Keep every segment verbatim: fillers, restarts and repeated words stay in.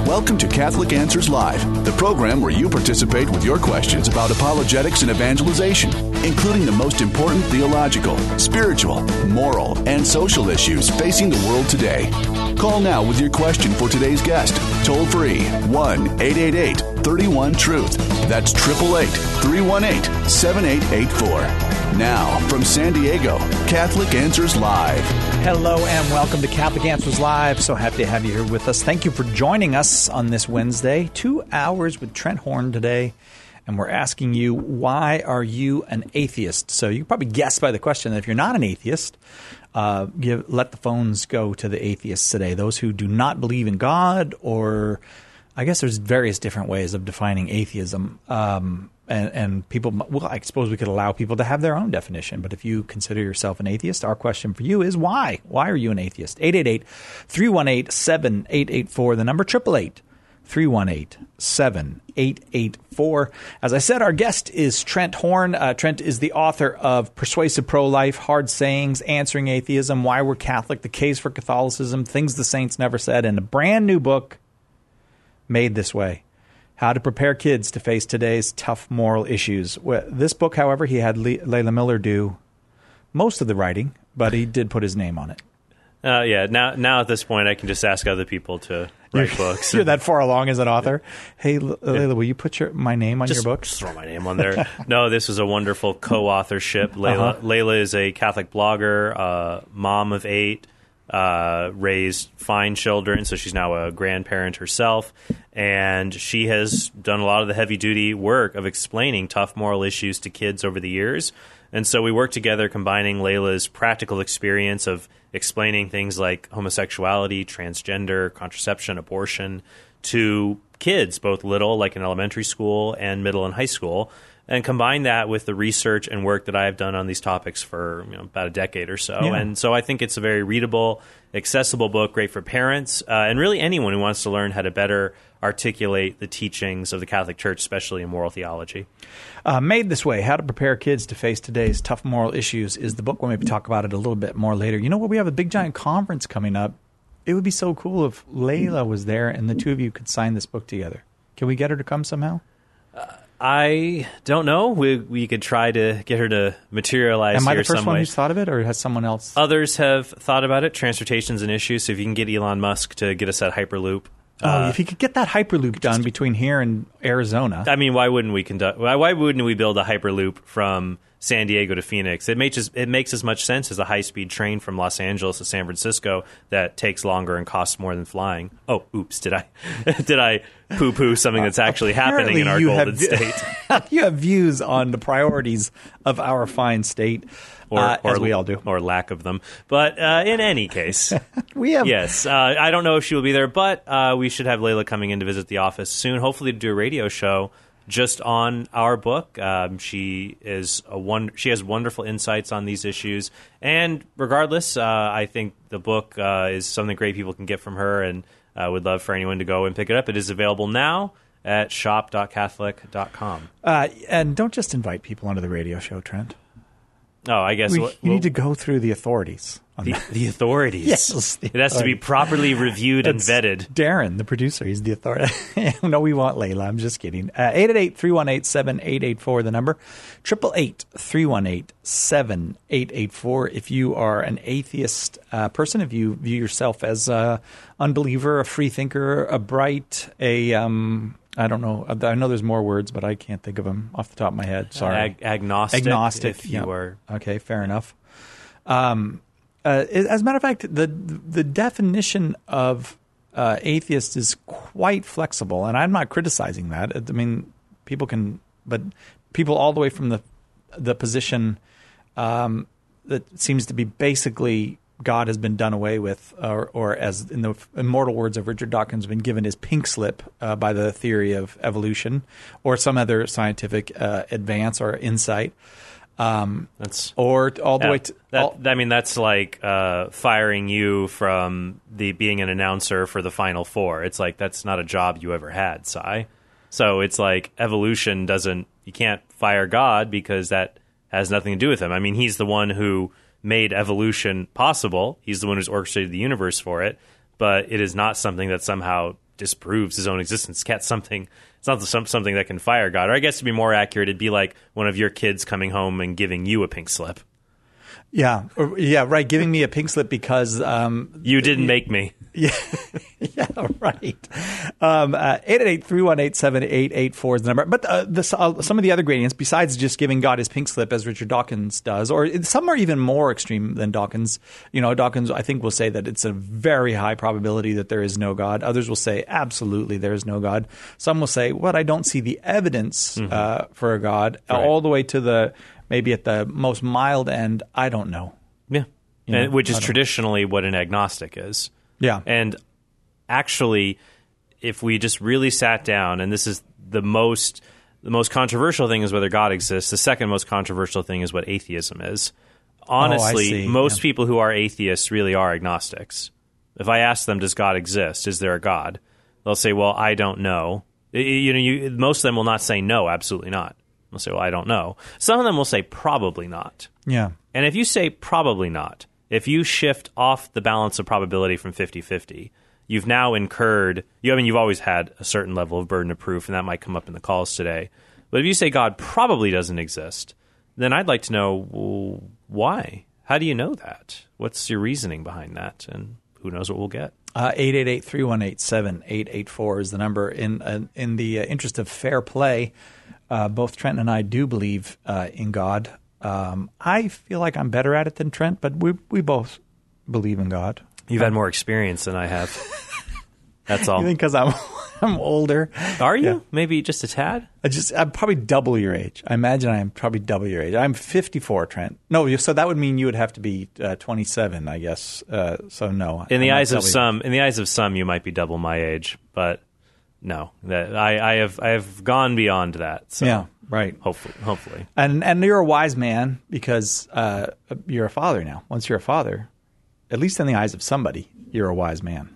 Welcome to Catholic Answers Live, the program where you participate with your questions about apologetics and evangelization, including the most important theological, spiritual, moral, and social issues facing the world today. Call now with your question for today's guest. Toll free, one eight eight eight, three one, truth. That's eight eight eight, three one eight, seven eight eight four. Now, from San Diego, Catholic Answers Live. Hello and welcome to Catholic Answers Live. So happy to have you here with us. Thank you for joining us on this Wednesday. Two hours with Trent Horn today. And we're asking you, why are you an atheist? So you can probably guess by the question that if you're not an atheist, uh, give, let the phones go to the atheists today. Those who do not believe in God, or I guess there's various different ways of defining atheism. Um, and, and people, well, I suppose we could allow people to have their own definition. But if you consider yourself an atheist, our question for you is why? Why are you an atheist? eight eight eight, three one eight, seven eight eight four, the number eight eight eight, three one eight, seven eight eight four. As I said, our guest is Trent Horn. Uh, Trent is the author of Persuasive Pro-Life, Hard Sayings, Answering Atheism, Why We're Catholic, The Case for Catholicism, Things the Saints Never Said, and a brand new book, Made This Way, How to Prepare Kids to Face Today's Tough Moral Issues. This book, however, he had Le- Layla Miller do most of the writing, but he did put his name on it. Uh, yeah, now now at this point, I can just ask other people to write books. You're that far along as an author. Hey, Layla, yeah. will you put your my name on just, your book? Just throw my name on there. No, this was a wonderful co-authorship. Layla, uh-huh. Layla is a Catholic blogger, uh, mom of eight, uh, raised fine children, so she's now a grandparent herself. And she has done a lot of the heavy-duty work of explaining tough moral issues to kids over the years. And so we work together combining Layla's practical experience of explaining things like homosexuality, transgender, contraception, abortion to kids, both little, like in elementary school, and middle and high school, and combine that with the research and work that I have done on these topics for you know, about a decade or so. Yeah. And so I think it's a very readable, accessible book, great for parents, uh, and really anyone who wants to learn how to better articulate the teachings of the Catholic Church, especially in moral theology. Uh, Made This Way, How to Prepare Kids to Face Today's Tough Moral Issues is the book. We'll maybe talk about it a little bit more later. You know what? We have a big, giant conference coming up. It would be so cool if Layla was there and the two of you could sign this book together. Can we get her to come somehow? Uh, I don't know. We we could try to get her to materialize Am I here the first some one way. who's thought of it, or has someone else? Others have thought about it. Transportation's an issue, so if you can get Elon Musk to get us that Hyperloop. Oh, uh, if he could get that Hyperloop done between here and Arizona. I mean, why wouldn't we conduct? Why, why wouldn't we build a Hyperloop from San Diego to Phoenix? It makes as, it makes as much sense as a high-speed train from Los Angeles to San Francisco that takes longer and costs more than flying. Oh, oops! Did I did I poo-poo something that's actually happening in our golden have, state? You have views on the priorities of our fine state. Or, uh, or, as we all do. Or lack of them. But uh, in any case, we have. Yes, uh, I don't know if she will be there, but uh, we should have Layla coming in to visit the office soon, hopefully to do a radio show just on our book. Um, she is a one. She has wonderful insights on these issues. And regardless, uh, I think the book uh, is something great people can get from her, and uh, would love for anyone to go and pick it up. It is available now at shop dot catholic dot com. Uh, and don't just invite people onto the radio show, Trent. Oh, I guess we, we'll, you need to go through the authorities. On the, that. the authorities. Yes, the it has authorities. to be properly reviewed and vetted. Darren, the producer, he's the authority. No, we want Layla. I'm just kidding. Uh, eight eight eight, three one eight, seven eight eight four, the number. eight eight eight, three one eight, seven eight eight four. If you are an atheist uh, person, if you view yourself as an unbeliever, a free thinker, a bright, a... Um, I don't know. I know there's more words, but I can't think of them off the top of my head. Sorry. Ag- agnostic. Agnostic. If you yep. are. Okay, fair enough. Um, uh, as a matter of fact, the the definition of uh, atheist is quite flexible, and I'm not criticizing that. I mean, people can, but people all the way from the the position um, that seems to be basically God has been done away with, or, or as in the immortal words of Richard Dawkins, been given his pink slip uh, by the theory of evolution or some other scientific uh, advance or insight. Um, that's or all the yeah, way to. That, all, I mean, that's like uh, firing you from the being an announcer for the Final Four. It's like that's not a job you ever had, Si. So it's like evolution doesn't. You can't fire God because that has nothing to do with him. I mean, he's the one who made evolution possible. He's the one who's orchestrated the universe for it, but it is not something that somehow disproves his own existence. It's something. It's not some, something that can fire God. Or I guess to be more accurate, it'd be like one of your kids coming home and giving you a pink slip. Yeah, or, yeah, right. Giving me a pink slip because um, you didn't y- make me. Yeah, yeah, right. Um, uh, eight eight eight, three one eight, seven eight eight four is the number. But uh, this, uh, some of the other gradients, besides just giving God his pink slip, as Richard Dawkins does, or some are even more extreme than Dawkins. You know, Dawkins, I think, will say that it's a very high probability that there is no God. Others will say, absolutely, there is no God. Some will say, well, I don't see the evidence mm-hmm. uh, for a God, right. all the way to the maybe at the most mild end, I don't know. Yeah, you know, and, which is traditionally what an agnostic is. Yeah. And actually, if we just really sat down, and this is the most the most controversial thing is whether God exists. The second most controversial thing is what atheism is. Honestly, oh, most yeah. people who are atheists really are agnostics. If I ask them, does God exist? Is there a God? They'll say, well, I don't know. You know, you, most of them will not say no, absolutely not. They'll say, well, I don't know. Some of them will say probably not. Yeah. And if you say probably not, if you shift off the balance of probability from fifty-fifty, you've now incurred, you, I mean, you've always had a certain level of burden of proof, and that might come up in the calls today. But if you say God probably doesn't exist, then I'd like to know, well, why? How do you know that? What's your reasoning behind that? And who knows what we'll get. Uh, eight eight eight, three one eight, seven eight eight four is the number. In uh, in the uh, interest of fair play, uh, both Trent and I do believe uh, in God. Um, I feel like I'm better at it than Trent, but we we both believe in God. You've had more experience than I have. That's all. You think because I'm I'm older? Are you? Yeah. Maybe just a tad? I just I'm probably double your age. I imagine I am probably double your age. I'm fifty-four, Trent. No, so that would mean you would have to be uh, twenty-seven, I guess. Uh, so no. In the I'm eyes of some, in the eyes of some, you might be double my age, but no, that I, I have I have gone beyond that. So yeah, right. Hopefully, hopefully. And and you're a wise man because uh, you're a father now. Once you're a father, at least in the eyes of somebody, you're a wise man.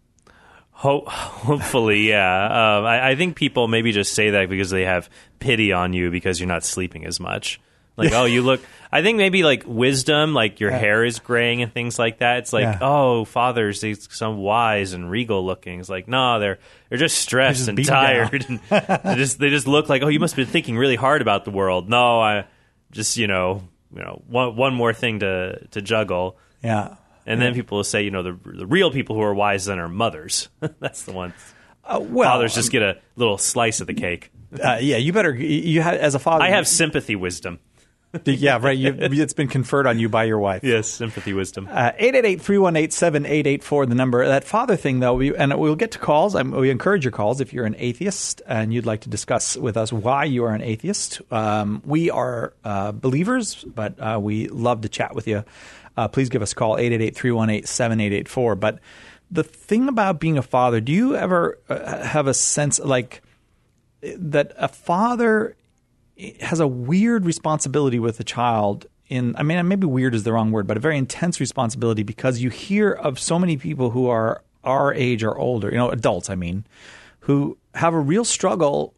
Ho- hopefully, yeah. Um, I, I think people maybe just say that because they have pity on you because you're not sleeping as much. Like, oh, you look... I think maybe like wisdom, like your yeah. hair is graying and things like that. It's like, yeah. oh, fathers, they're so wise and regal looking. It's like, no, they're they're just stressed just and tired. and they just they just look like, oh, you must have been thinking really hard about the world. No, I just, you know, you know, one one more thing to to juggle. Yeah. And then people will say, you know, the the real people who are wise then are mothers. That's the one. Uh, well, fathers just get a little slice of the cake. Uh, yeah, you better. You have, as a father. I have sympathy wisdom. Yeah, right. You, it's been conferred on you by your wife. Yes, sympathy wisdom. Uh, eight eight eight, three one eight, seven eight eight four, the number. That father thing, though, we, and we'll get to calls. I'm, we encourage your calls if you're an atheist and you'd like to discuss with us why you are an atheist. Um, we are uh, believers, but uh, we love to chat with you. Uh, please give us a call, eight eight eight, three one eight, seven eight eight four. But the thing about being a father, do you ever uh, have a sense like that a father has a weird responsibility with a child in, I mean, maybe weird is the wrong word, but a very intense responsibility because you hear of so many people who are our age or older, you know, adults, I mean, who have a real struggle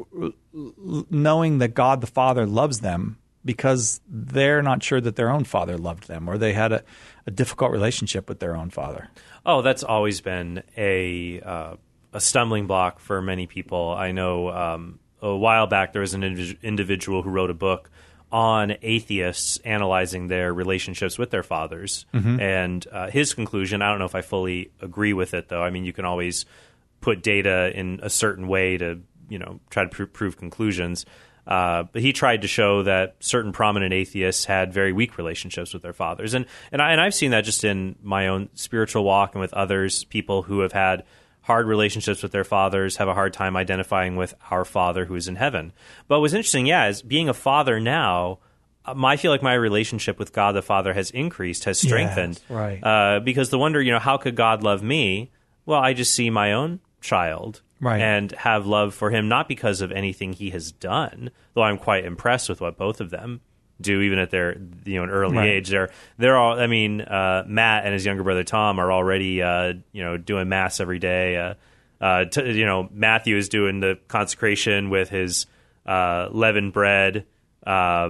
knowing that God the Father loves them because they're not sure that their own father loved them or they had a, a difficult relationship with their own father. Oh, that's always been a uh, a stumbling block for many people. I know um, a while back there was an indiv- individual who wrote a book on atheists analyzing their relationships with their fathers. Mm-hmm. And uh, his conclusion, I don't know if I fully agree with it, though. I mean, you can always put data in a certain way to, you know, try to pr- prove conclusions. Uh, but he tried to show that certain prominent atheists had very weak relationships with their fathers. And and, I, and I've seen that just in my own spiritual walk and with others, people who have had hard relationships with their fathers have a hard time identifying with our Father who is in heaven. But what's interesting, yeah, is being a father now, um, I feel like my relationship with God the Father has increased, has strengthened. Yes, right. Uh, because the wonder, you know, how could God love me? Well, I just see my own child. Right. And have love for him, not because of anything he has done, though I'm quite impressed with what both of them do, even at their you know an early right. age. They're they're all. I mean, uh, Matt and his younger brother Tom are already uh, you know doing mass every day. Uh, uh, t- you know, Matthew is doing the consecration with his uh, leavened bread. Um,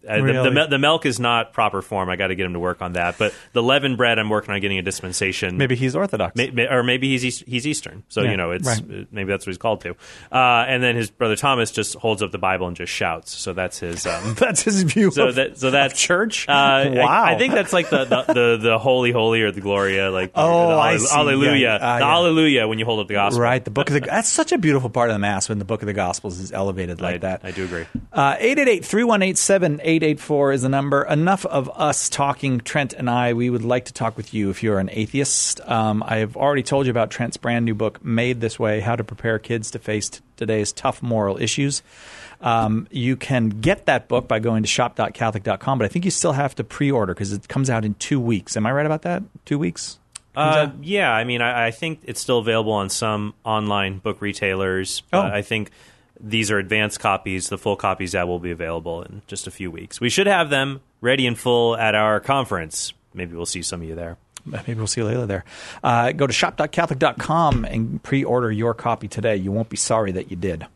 Uh, really? the, the, the milk is not proper form. I got to get him to work on that. But the leavened bread, I'm working on getting a dispensation. Maybe he's Orthodox, may, may, or maybe he's East, he's Eastern. So yeah, you know, it's right. maybe that's what he's called to. Uh, and then his brother Thomas just holds up the Bible and just shouts. So that's his. Um, that's his view. So of, that so that's church. Uh, wow. I, I think that's like the the, the, the holy holy or the Gloria, like oh, the, the, I see. Hallelujah, yeah, uh, the yeah. Hallelujah when you hold up the gospel. Right, the book of the that's such a beautiful part of the Mass when the book of the Gospels is elevated like I, that. I do agree. Uh, eight eight eight, three one eight, seven eight eight four is the number. Enough of us talking, Trent and I. We would like to talk with you if you're an atheist. Um, I have already told you about Trent's brand new book, Made This Way, How to Prepare Kids to Face t- Today's Tough Moral Issues. Um, you can get that book by going to shop dot catholic dot com, but I think you still have to pre-order because it comes out in two weeks. Am I right about that? Two weeks? Uh, yeah, I mean, I, I think it's still available on some online book retailers. Oh. Uh, I think these are advanced copies. The full copies that will be available in just a few weeks. We should have them ready and full at our conference. Maybe we'll see some of you there. Maybe we'll see Layla there. Uh, go to shop dot catholic dot com and pre-order your copy today. You won't be sorry that you did.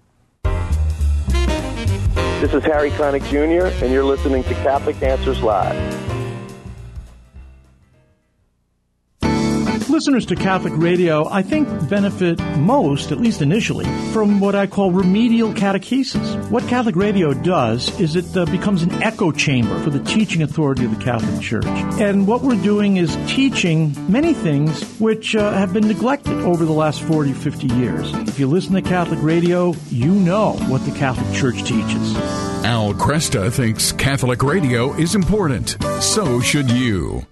This is Harry Connick Junior, and you're listening to Catholic Answers Live. Listeners to Catholic radio, I think, benefit most, at least initially, from what I call remedial catechesis. What Catholic radio does is it uh, becomes an echo chamber for the teaching authority of the Catholic Church. And what we're doing is teaching many things which uh, have been neglected over the last forty, fifty years. If you listen to Catholic radio, you know what the Catholic Church teaches. Al Kresta thinks Catholic radio is important. So should you.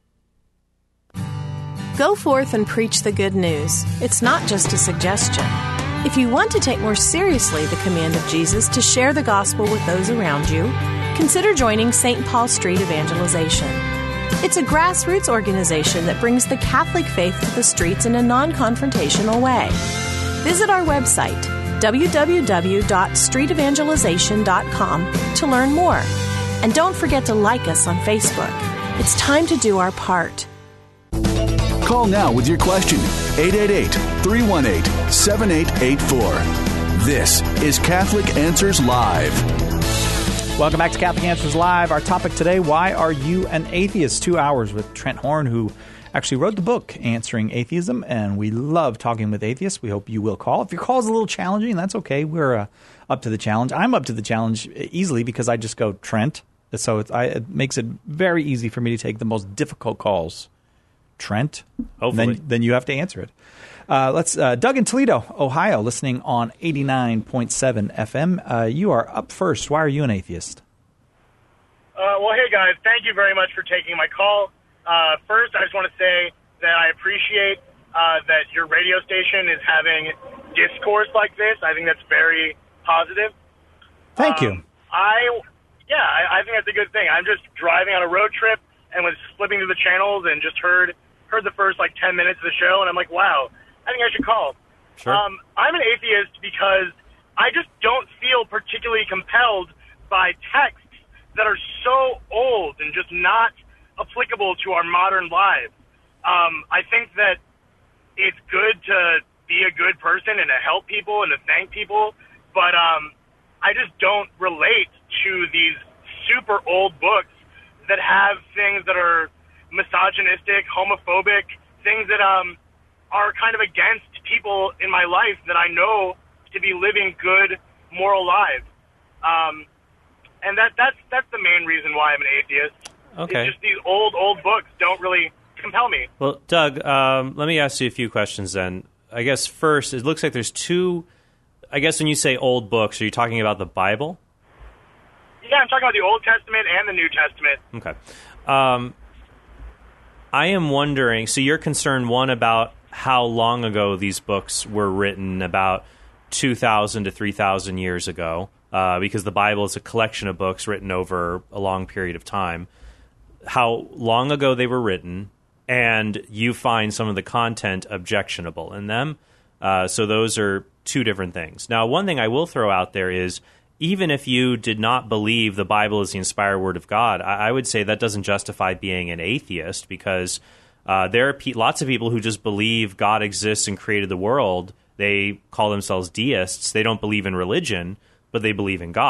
Go forth and preach the good news. It's not just a suggestion. If you want to take more seriously the command of Jesus to share the gospel with those around you, consider joining Saint Paul Street Evangelization. It's a grassroots organization that brings the Catholic faith to the streets in a non-confrontational way. Visit our website, w w w dot street evangelization dot com, to learn more. And don't forget to like us on Facebook. It's time to do our part. Call now with your question, eight eight eight, three one eight, seven eight eight four. This is Catholic Answers Live. Welcome back to Catholic Answers Live. Our topic today, why are you an atheist? Two hours with Trent Horn, who actually wrote the book, Answering Atheism, and we love talking with atheists. We hope you will call. If your call is a little challenging, that's okay. We're uh, up to the challenge. I'm up to the challenge easily because I just go, Trent. So it's, I, it makes it very easy for me to take the most difficult calls. Trent, Hopefully. then, then you have to answer it. Uh, let's uh, Doug in Toledo, Ohio, listening on eighty-nine point seven F M. Uh, you are up first. Why are you an atheist? Uh, well, hey, guys. Thank you very much for taking my call. Uh, first, I just want to say that I appreciate uh, that your radio station is having discourse like this. I think that's very positive. Thank um, you. I, yeah, I, I think that's a good thing. I'm just driving on a road trip and was flipping through the channels and just heard heard the first, like, ten minutes of the show, and I'm like, wow, I think I should call. Sure. Um, I'm an atheist because I just don't feel particularly compelled by texts that are so old and just not applicable to our modern lives. Um, I think that it's good to be a good person and to help people and to thank people, but um, I just don't relate to these super old books that have things that are misogynistic, homophobic, things that um, are kind of against people in my life that I know to be living good, moral lives. Um, and that that's that's the main reason why I'm an atheist. Okay. It's just these old, old books don't really compel me. Well, Doug, um, let me ask you a few questions then. I guess first, it looks like there's two, I guess when you say old books, are you talking about the Bible? Yeah, I'm talking about the Old Testament and the New Testament. Okay. Um, I am wondering, so you're concerned, one, about how long ago these books were written, about two thousand to three thousand years ago, uh, because the Bible is a collection of books written over a long period of time. How long ago they were written, and you find some of the content objectionable in them. Uh, so those are two different things. Now, one thing I will throw out there is, even if you did not believe the Bible is the inspired word of God, I, I would say that doesn't justify being an atheist, because uh, there are pe- lots of people who just believe God exists and created the world. They call themselves deists. They don't believe in religion, but they believe in God.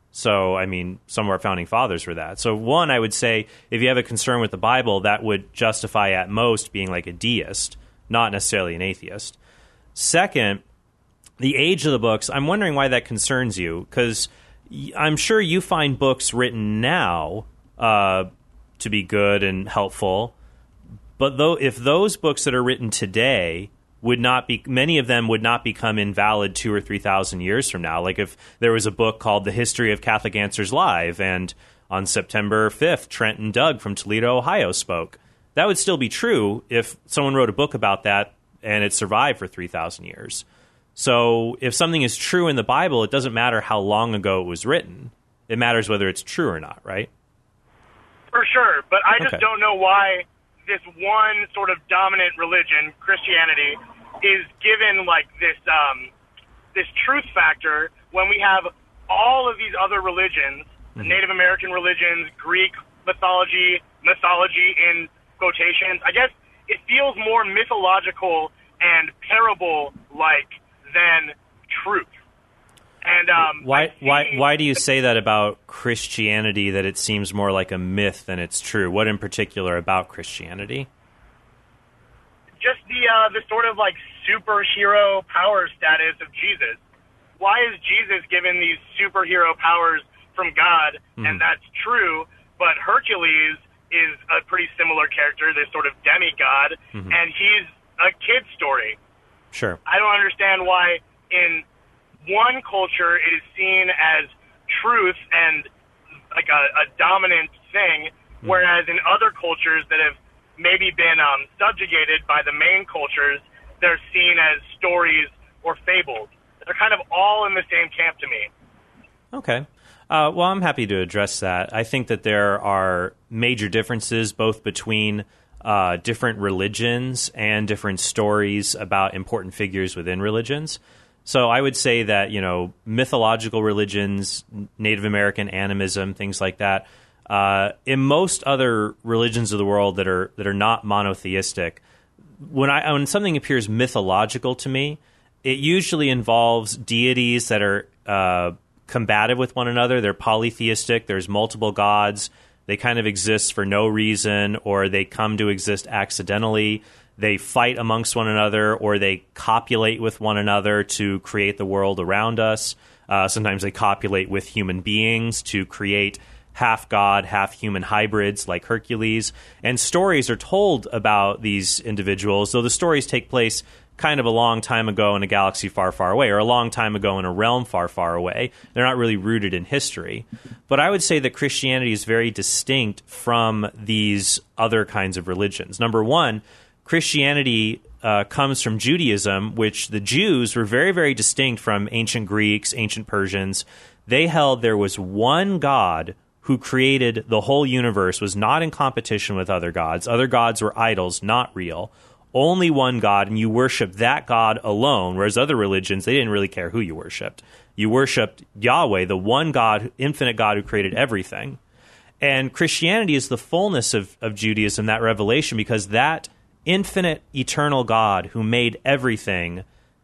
So, I mean, some of our founding fathers were that. So, one, I would say, if you have a concern with the Bible, that would justify at most being like a deist, not necessarily an atheist. Second, the age of the books, I'm wondering why that concerns you, because I'm sure you find books written now uh, to be good and helpful, but though if those books that are written today would not be, many of them would not become invalid two or three thousand years from now. Like if there was a book called The History of Catholic Answers Live, and on September fifth, Trent and Doug from Toledo, Ohio spoke. That would still be true if someone wrote a book about that and it survived for three thousand years. So if something is true in the Bible, it doesn't matter how long ago it was written. It matters whether it's true or not, right? For sure, but I just Okay. don't know why this one sort of dominant religion, Christianity, is given like this um, this truth factor when we have all of these other religions, Mm-hmm. Native American religions, Greek mythology, mythology in quotations. I guess it feels more mythological and parable-like than truth. And um, Why, I see- why, why do you say that about Christianity, that it seems more like a myth than it's true? What in particular about Christianity? just the uh, the sort of like superhero power status of Jesus. Why is Jesus given these superhero powers from God? Mm-hmm. And that's true, but Hercules is a pretty similar character, this sort of demigod, Mm-hmm. and he's a kid's story. Sure. I don't understand why in one culture it is seen as truth and like a, a dominant thing, whereas in other cultures that have maybe been um, subjugated by the main cultures, they're seen as stories or fables. They're kind of all in the same camp to me. Okay. Uh, well, I'm happy to address that. I think that there are major differences both between uh, different religions and different stories about important figures within religions. So I would say that, you know, mythological religions, Native American animism, things like that, uh, in most other religions of the world that are that are not monotheistic, when I when something appears mythological to me, it usually involves deities that are uh, combative with one another. They're polytheistic. There's multiple gods. They kind of exist for no reason, or they come to exist accidentally. They fight amongst one another, or they copulate with one another to create the world around us. Uh, sometimes they copulate with human beings to create half god, half human hybrids like Hercules. And stories are told about these individuals, though the stories take place kind of a long time ago in a galaxy far, far away, or a long time ago in a realm far, far away. They're not really rooted in history. But I would say that Christianity is very distinct from these other kinds of religions. Number one, Christianity uh, comes from Judaism, which the Jews were very, very distinct from ancient Greeks, ancient Persians. They held there was one God who created the whole universe, was not in competition with other gods. Other gods were idols, not real. Only one God, and you worship that God alone, whereas other religions, they didn't really care who you worshipped. You worshipped Yahweh, the one God, infinite God who created everything. And Christianity is the fullness of, of Judaism, that revelation, because that infinite, eternal God who made everything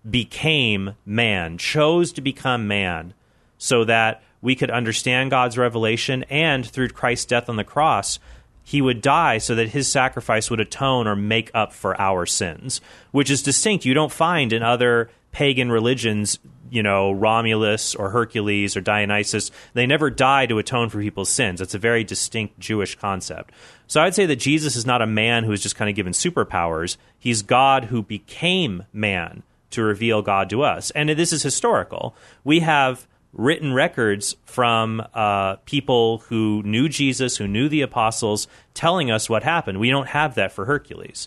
became man, chose to become man, so that we could understand God's revelation, and through Christ's death on the cross, he would die so that his sacrifice would atone or make up for our sins, which is distinct. You don't find in other pagan religions, you know, Romulus or Hercules or Dionysus. They never die to atone for people's sins. It's a very distinct Jewish concept. So I'd say that Jesus is not a man who is just kind of given superpowers. He's God who became man to reveal God to us. And this is historical. We have written records from uh, people who knew Jesus, who knew the apostles, telling us what happened. We don't have that for Hercules.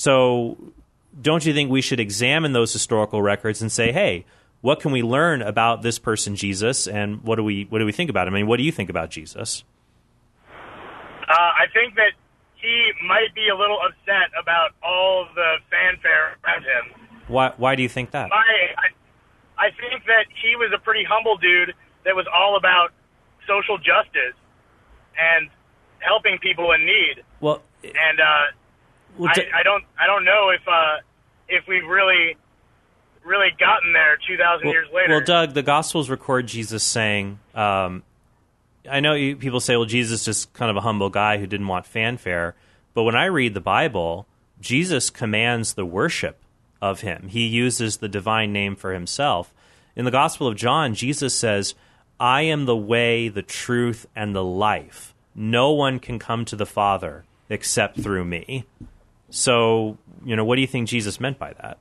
So don't you think we should examine those historical records and say, hey, what can we learn about this person, Jesus, and what do we what do we think about him? I mean, what do you think about Jesus? Uh, I think that he might be a little upset about all the fanfare around him. Why why do you think that? My, I, I think that he was a pretty humble dude that was all about social justice and helping people in need. Well, and uh, well, d- I, I don't I don't know if uh, if we've really really gotten there two thousand well, years later. Well, Doug, the Gospels record Jesus saying, um, I know you, people say, well, Jesus is just kind of a humble guy who didn't want fanfare. But when I read the Bible, Jesus commands the worship of him. He uses the divine name for himself. In the Gospel of John, Jesus says, I am the way, the truth, and the life. No one can come to the Father except through me. So, you know, what do you think Jesus meant by that?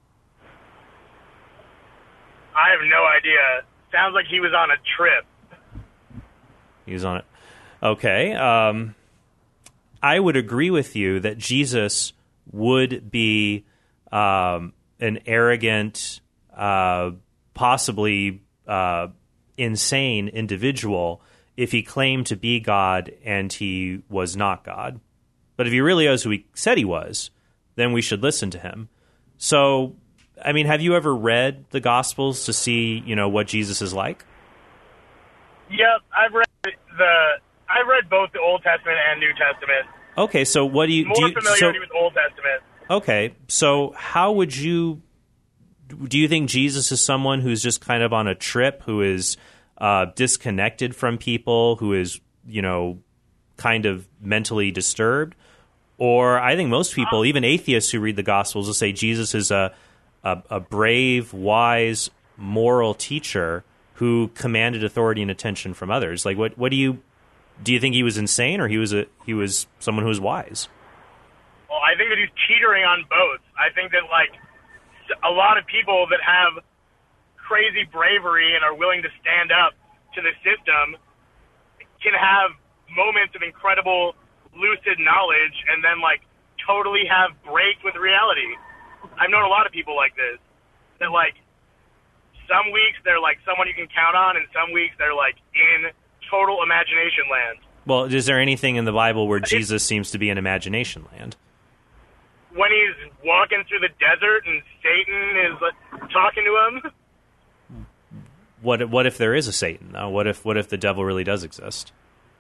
I have no idea. Sounds like he was on a trip. He was on it. Okay. Um, I would agree with you that Jesus would be um, an arrogant, uh, possibly uh, insane individual if he claimed to be God and he was not God. But if he really is who he said he was, then we should listen to him. So, I mean, have you ever read the Gospels to see, you know, what Jesus is like? Yep, I've read the. I've read both the Old Testament and New Testament. Okay, so what do you More do? You, familiarity so, with Old Testament. Okay, so how would you? Do you think Jesus is someone who's just kind of on a trip, who is uh, disconnected from people, who is, you know, kind of mentally disturbed? Or I think most people, even atheists who read the Gospels, will say Jesus is a a, a brave, wise, moral teacher who commanded authority and attention from others. Like, what? What do you do? You think he was insane, or he was a he was someone who was wise? Well, I think that he's teetering on both. I think that like a lot of people that have crazy bravery and are willing to stand up to the system can have moments of incredible lucid knowledge and then like totally have breaks with reality. I've known a lot of people like this, that like some weeks they're like someone you can count on, and some weeks they're like in total imagination land. Well, is there anything in the Bible where Jesus seems to be in imagination land? When he's walking through the desert and Satan is like, talking to him. What what if there is a Satan though? What if what if the devil really does exist?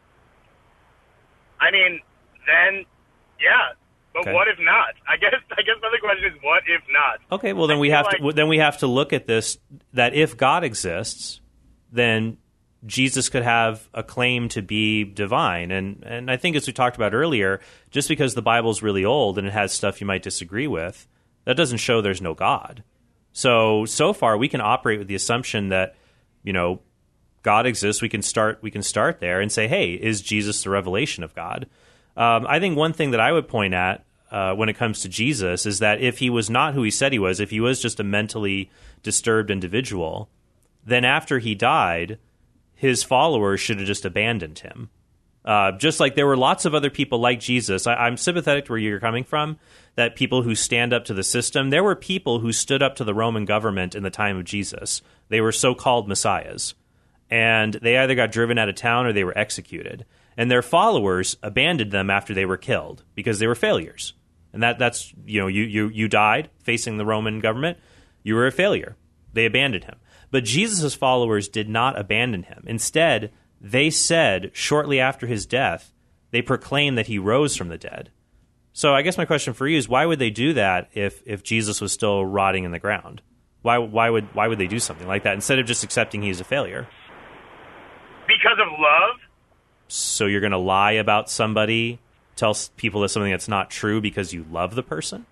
I mean, then yeah. But Okay. what if not? I guess I guess the other question is what if not? Okay, well then I we feel have like- to then we have to look at this, that if God exists, then Jesus could have a claim to be divine. And and I think, as we talked about earlier, just because the Bible's really old and it has stuff you might disagree with, that doesn't show there's no God. So so far we can operate with the assumption that, you know, God exists. We can start we can start there and say, hey, is Jesus the revelation of God? Um, I think one thing that I would point at uh, when it comes to Jesus is that if he was not who he said he was, if he was just a mentally disturbed individual, then after he died, his followers should have just abandoned him. Uh, just like there were lots of other people like Jesus. I, I'm sympathetic to where you're coming from, that people who stand up to the system. There were people who stood up to the Roman government in the time of Jesus. They were so-called messiahs. And they either got driven out of town or they were executed. And their followers abandoned them after they were killed because they were failures. And that that's, you know, you you you died facing the Roman government. You were a failure. They abandoned him. But Jesus' followers did not abandon him. Instead, they said shortly after his death, they proclaimed that he rose from the dead. So I guess my question for you is, why would they do that if if Jesus was still rotting in the ground? Why why would why would they do something like that instead of just accepting he's a failure? Because of love? So you're going to lie about somebody, tell s- people something that's not true because you love the person?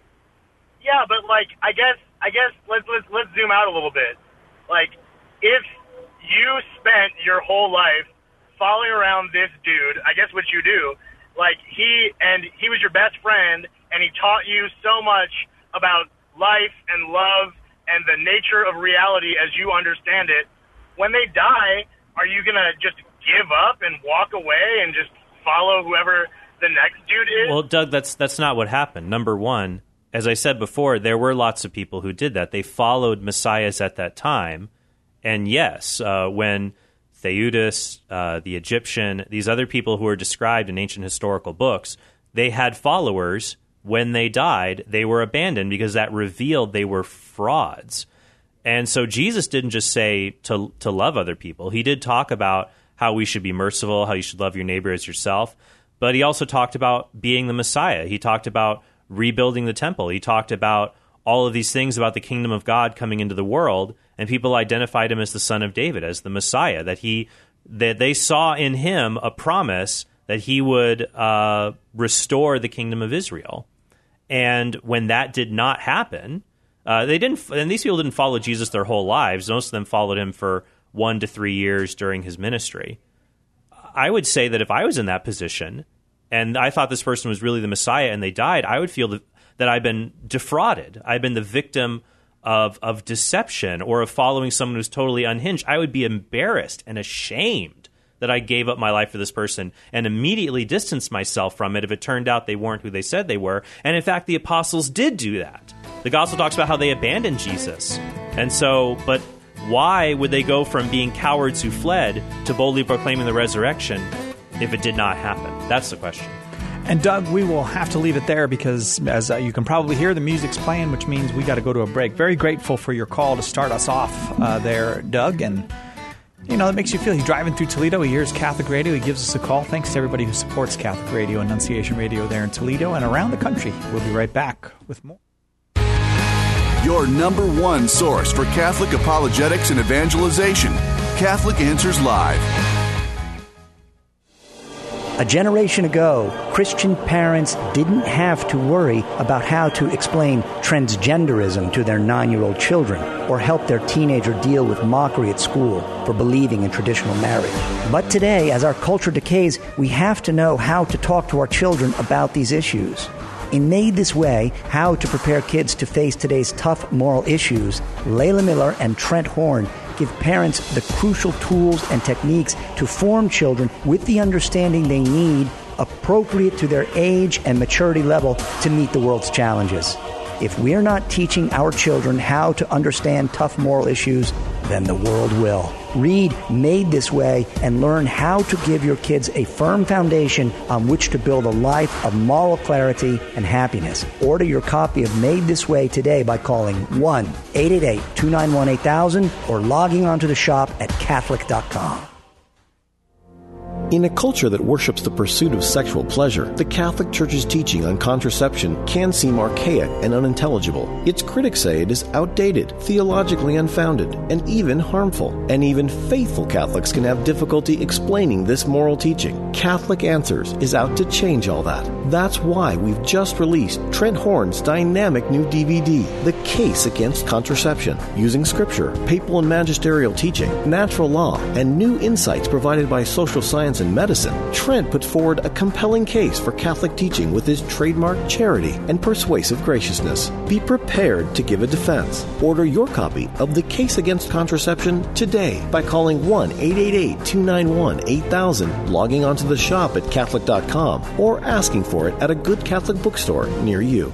Yeah, but like I guess I guess let's let's let's zoom out a little bit. Like, if you spent your whole life following around this dude, I guess what you do, like he and he was your best friend, and he taught you so much about life and love and the nature of reality as you understand it. When they die, are you gonna just give up and walk away and just follow whoever the next dude is? Well, Doug, that's that's not what happened. Number one, as I said before, there were lots of people who did that. They followed messiahs at that time. And yes, uh, when Theudas, uh, the Egyptian, these other people who are described in ancient historical books, they had followers. When they died, they were abandoned because that revealed they were frauds. And so Jesus didn't just say to to love other people. He did talk about how we should be merciful, how you should love your neighbor as yourself. But he also talked about being the Messiah. He talked about rebuilding the temple. He talked about all of these things about the kingdom of God coming into the world, and people identified him as the son of David, as the Messiah, that he that they saw in him a promise that he would uh, restore the kingdom of Israel. And when that did not happen, uh, they didn't. And these people didn't follow Jesus their whole lives. Most of them followed him for one to three years during his ministry. I would say that if I was in that position and I thought this person was really the Messiah and they died, I would feel that, that I've been defrauded. I've been the victim of of deception or of following someone who's totally unhinged. I would be embarrassed and ashamed that I gave up my life for this person and immediately distanced myself from it if it turned out they weren't who they said they were. And in fact, the apostles did do that. The gospel talks about how they abandoned Jesus. And so, but why would they go from being cowards who fled to boldly proclaiming the resurrection if it did not happen? That's the question. And Doug, we will have to leave it there because, as uh, you can probably hear, the music's playing, which means we got to go to a break. Very grateful for your call to start us off uh, there, Doug. And, you know, it makes you feel he's driving through Toledo. He hears Catholic Radio. He gives us a call. Thanks to everybody who supports Catholic Radio, Annunciation Radio there in Toledo and around the country. We'll be right back with more. Your number one source for Catholic apologetics and evangelization. Catholic Answers Live. A generation ago, Christian parents didn't have to worry about how to explain transgenderism to their nine-year-old children or help their teenager deal with mockery at school for believing in traditional marriage. But today, as our culture decays, we have to know how to talk to our children about these issues. In Made This Way, How to Prepare Kids to Face Today's Tough Moral Issues, Layla Miller and Trent Horn give parents the crucial tools and techniques to form children with the understanding they need, appropriate to their age and maturity level to meet the world's challenges. If we're not teaching our children how to understand tough moral issues, then the world will. Read Made This Way and learn how to give your kids a firm foundation on which to build a life of moral clarity and happiness. Order your copy of Made This Way today by calling one eight eight eight, two nine one, eight thousand or logging onto the shop at Catholic dot com. In a culture that worships the pursuit of sexual pleasure, the Catholic Church's teaching on contraception can seem archaic and unintelligible. Its critics say it is outdated, theologically unfounded, and even harmful. And even faithful Catholics can have difficulty explaining this moral teaching. Catholic Answers is out to change all that. That's why we've just released Trent Horn's dynamic new D V D, The Case Against Contraception, using scripture, papal and magisterial teaching, natural law, and new insights provided by social science and medicine. Trent put forward a compelling case for Catholic teaching with his trademark charity and persuasive graciousness. Be prepared to give a defense. Order your copy of The Case Against Contraception today by calling one eight eight eight, two nine one, eight thousand, logging onto the shop at Catholic dot com, or asking for it at a good Catholic bookstore near you.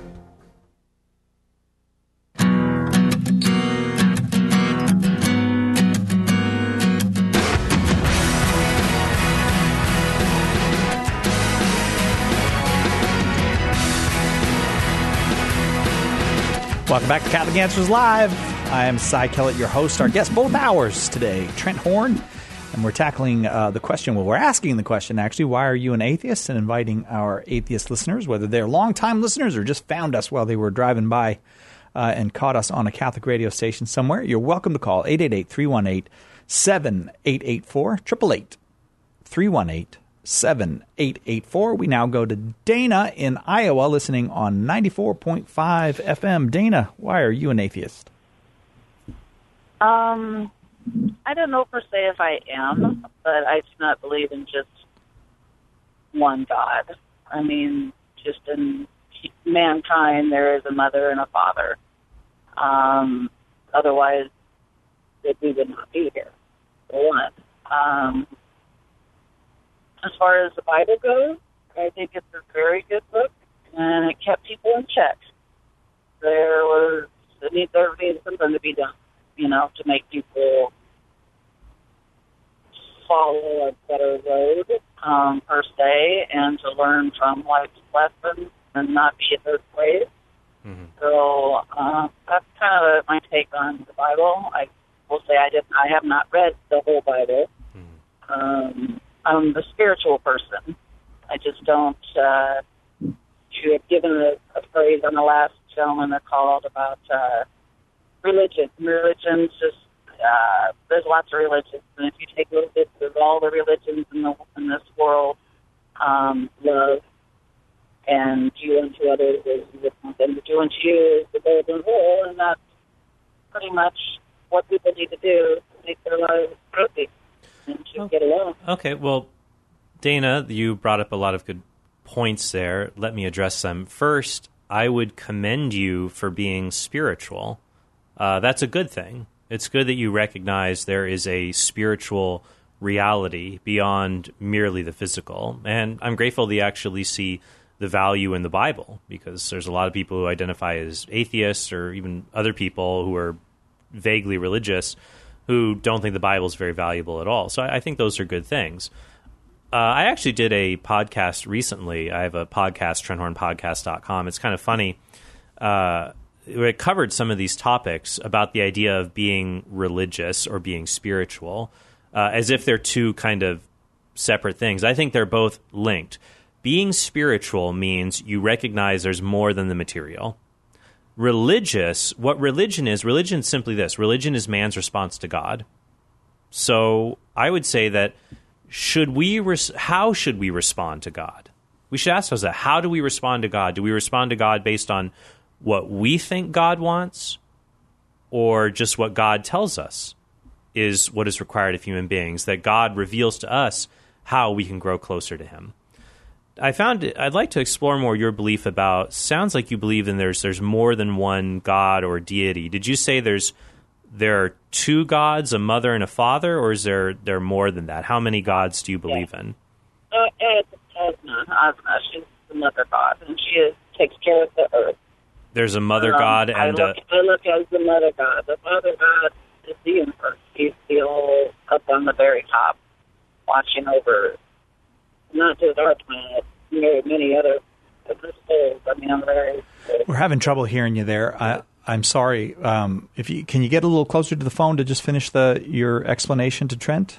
Welcome back to Catholic Answers Live. I am Cy Kellett, your host. Our guest both hours today, Trent Horn, and we're tackling uh, the question, well, we're asking the question, actually, why are you an atheist? And inviting our atheist listeners, whether they're longtime listeners or just found us while they were driving by uh, and caught us on a Catholic radio station somewhere, you're welcome to call eight eight eight, three one eight, seven eight eight four, eight eight eight, three one eight, seven eight eight four. We now go to Dana in Iowa, listening on ninety-four point five F M. Dana, why are you an atheist? Um, I don't know per se if I am, but I do not believe in just one God. I mean, just in mankind, there is a mother and a father. Um, otherwise, we would not be here, for one. Um, As far as the Bible goes, I think it's a very good book, and it kept people in check. There was there needs there needs something to be done, you know, to make people follow a better road, um, per se, and to learn from life's lessons and not be in those ways. Mm-hmm. So uh, that's kind of my take on the Bible. I will say I did I have not read the whole Bible. Mm-hmm. Um, I'm a spiritual person. I just don't, uh, you had given a, a phrase on the last gentleman that called about uh, religion. Religion's just, uh, there's lots of religions, and if you take little bits of all the religions in, the, in this world, um, love and do unto others as you would want them to do unto you is the golden rule, and that's pretty much what people need to do to make their lives healthy and to oh. get along. Okay, well, Dana, you brought up a lot of good points there. Let me address them. First, I would commend you for being spiritual. Uh, that's a good thing. It's good that you recognize there is a spiritual reality beyond merely the physical. And I'm grateful that you actually see the value in the Bible, because there's a lot of people who identify as atheists or even other people who are vaguely religious who don't think the Bible is very valuable at all. So I, I think those are good things. Uh, I actually did a podcast recently. I have a podcast, trent horn podcast dot com. It's kind of funny. Uh, it covered some of these topics about the idea of being religious or being spiritual, uh, as if they're two kind of separate things. I think they're both linked. Being spiritual means you recognize there's more than the material. Religious, what religion is, religion is simply this. Religion is man's response to God. So I would say that should we, res- how should we respond to God? We should ask ourselves that. How do we respond to God? Do we respond to God based on what we think God wants, or just what God tells us is what is required of human beings, that God reveals to us how we can grow closer to Him? I found I'd like to explore more your belief about, sounds like you believe in there's there's more than one God or deity. Did you say there's there are two gods, a mother and a father, or is there there more than that? How many gods do you believe yeah. in? Uh, it's Asna. Asna. She's the mother god, and she is, takes care of the earth. There's a mother um, god and I look, a... I look as the mother god. The father god is the universe. He's the old up on the very top, watching over not just our planet, you know, many other souls. I mean, I'm very. We're having trouble hearing you there. I, I'm sorry. Um, if you can you get a little closer to the phone to just finish the your explanation to Trent?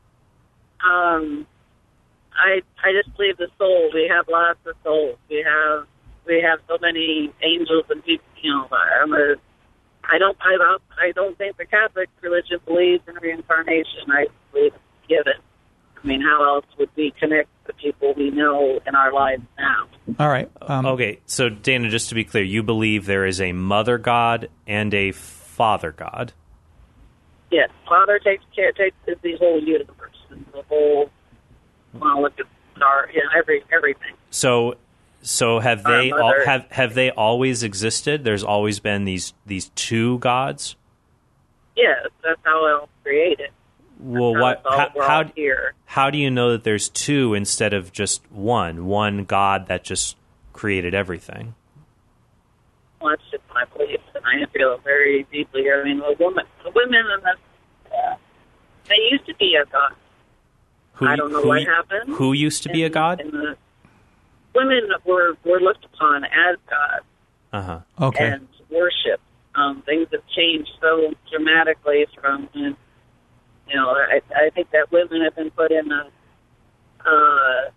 Um, I I just believe the soul. We have lots of souls. We have we have so many angels and people. You know, I'm a, I don't I don't I don't think the Catholic religion believes in reincarnation. I believe it's given. I mean, how else would we connect the people we know in our lives now? All right. Um, okay, so Dana, just to be clear, you believe there is a mother god and a father god? Yes, Father takes care takes the whole universe and the whole. Well, look at our you know, every everything. So, so have Our they mother, all, have have they always existed? There's always been these these two gods. Yes, that's how it was created. Well, That's what? how, How, how, here. how do you know that there's two instead of just one? One God that just created everything. Well, that's just my belief, and I feel very deeply here. I mean, the women, the women, and the uh, they used to be a god. Who, I don't know who, what happened. Who used to be a god? And the women were were looked upon as gods. Uh huh. Okay. And worshipped. Um, things have changed so dramatically from. Uh, You know, I, I think that women have been put in a, uh, I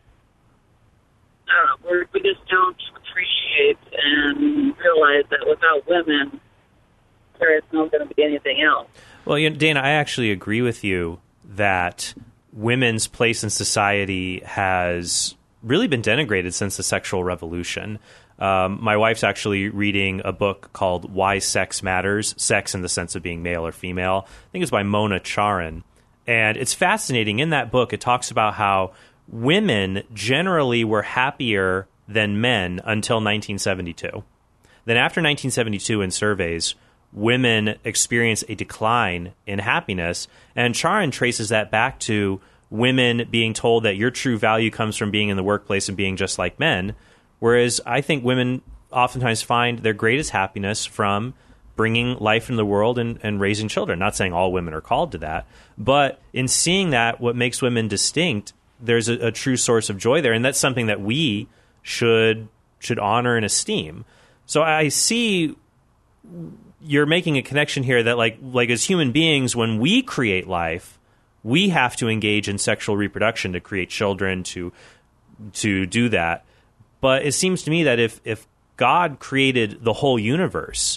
don't know, we're, we just don't appreciate and realize that without women, there is not going to be anything else. Well, you know, Dana, I actually agree with you that women's place in society has really been denigrated since the sexual revolution. Um, my wife's actually reading a book called Why Sex Matters, sex in the sense of being male or female. I think it's by Mona Charan. And it's fascinating. In that book, it talks about how women generally were happier than men until nineteen seventy-two. Then after nineteen seventy-two, in surveys, women experienced a decline in happiness. And Charan traces that back to women being told that your true value comes from being in the workplace and being just like men. Whereas I think women oftentimes find their greatest happiness from bringing life into the world and, and raising children. Not saying all women are called to that, but in seeing that, what makes women distinct, there's a, a true source of joy there, and that's something that we should should honor and esteem. So I see you're making a connection here that like like as human beings, when we create life, we have to engage in sexual reproduction to create children, to to do that. But it seems to me that if, if God created the whole universe,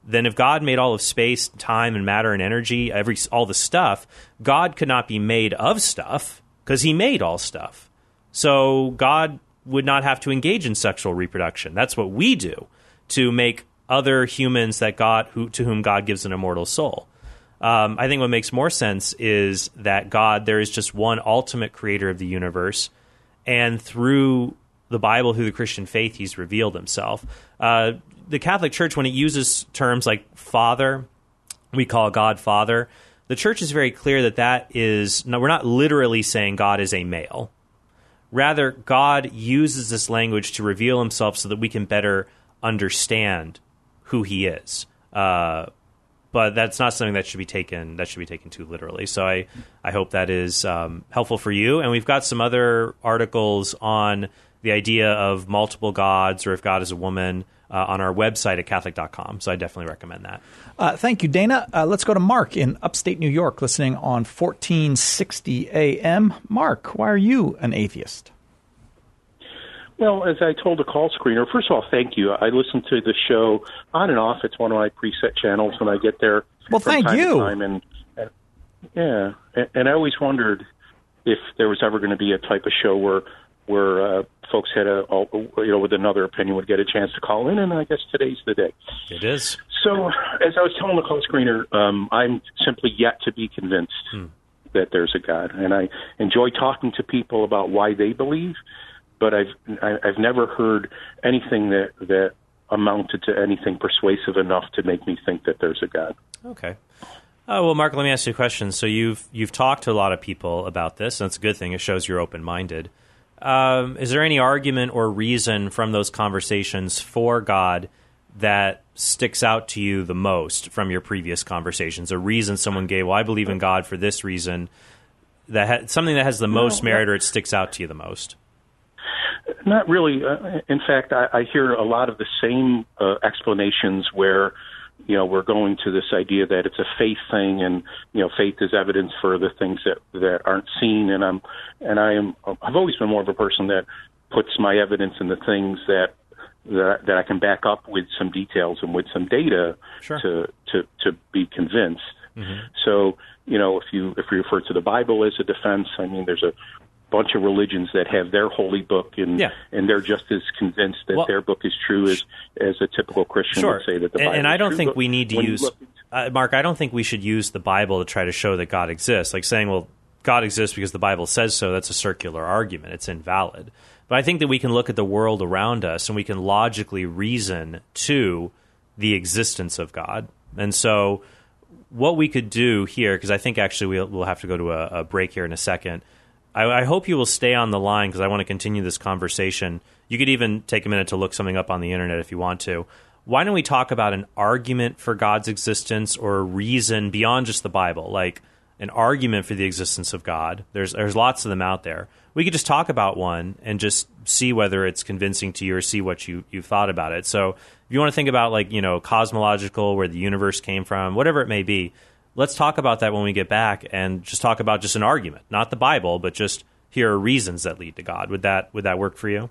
then if God made all of space, time, and matter and energy, every all the stuff, God could not be made of stuff because he made all stuff. So God would not have to engage in sexual reproduction. That's what we do to make other humans that God, who, to whom God gives an immortal soul. Um, I think what makes more sense is that God, there is just one ultimate creator of the universe, and through the Bible, through the Christian faith, he's revealed himself. Uh, the Catholic Church, when it uses terms like Father, we call God Father. The Church is very clear that that is, no, we're not literally saying God is a male. Rather, God uses this language to reveal himself so that we can better understand who he is. Uh, but that's not something that should be taken that should be taken too literally. So I, I hope that is um, helpful for you. And we've got some other articles on the idea of multiple gods, or if God is a woman, uh, on our website at Catholic dot com. So I definitely recommend that. Uh, thank you, Dana. Uh, let's go to Mark in upstate New York, listening on fourteen sixty A M. Mark, why are you an atheist? Well, as I told the call screener, first of all, thank you. I listen to the show on and off. It's one of my preset channels when I get there. Well, from thank time you. To time. And, and yeah, and, and I always wondered if there was ever going to be a type of show where where uh, folks had a, you know, with another opinion would get a chance to call in, and I guess today's the day. It is. So, as I was telling the call screener, um, I'm simply yet to be convinced hmm. that there's a God, and I enjoy talking to people about why they believe, but I've I've never heard anything that that amounted to anything persuasive enough to make me think that there's a God. Okay. Oh, well, Mark, let me ask you a question. So you've you've talked to a lot of people about this, and that's a good thing. It shows you're open-minded. Um, is there any argument or reason from those conversations for God that sticks out to you the most from your previous conversations? A reason someone gave, well, I believe in God for this reason, that ha- something that has the most no, merit or it sticks out to you the most? Not really. Uh, in fact, I, I hear a lot of the same uh, explanations where, you know, we're going to this idea that it's a faith thing, and you know, faith is evidence for the things that, that aren't seen. And I'm, and I am, I've always been more of a person that puts my evidence in the things that that, that I can back up with some details and with some data sure. to to to be convinced. Mm-hmm. So, you know, if you if you refer to the Bible as a defense, I mean, there's a bunch of religions that have their holy book, and yeah. and they're just as convinced that well, their book is true as as a typical Christian sure. would say that the and, Bible and I don't is think true. we need to when use look, uh, Mark. I don't think we should use the Bible to try to show that God exists. Like saying, well, God exists because the Bible says so. That's a circular argument. It's invalid. But I think that we can look at the world around us and we can logically reason to the existence of God. And so what we could do here, because I think actually we'll, we'll have to go to a, a break here in a second. I, I hope you will stay on the line because I want to continue this conversation. You could even take a minute to look something up on the internet if you want to. Why don't we talk about an argument for God's existence, or a reason beyond just the Bible, like an argument for the existence of God? There's there's lots of them out there. We could just talk about one and just see whether it's convincing to you or see what you, you've thought about it. So if you want to think about, like, you know, cosmological, where the universe came from, whatever it may be, let's talk about that when we get back and just talk about just an argument, not the Bible, but just here are reasons that lead to God. Would that would that work for you?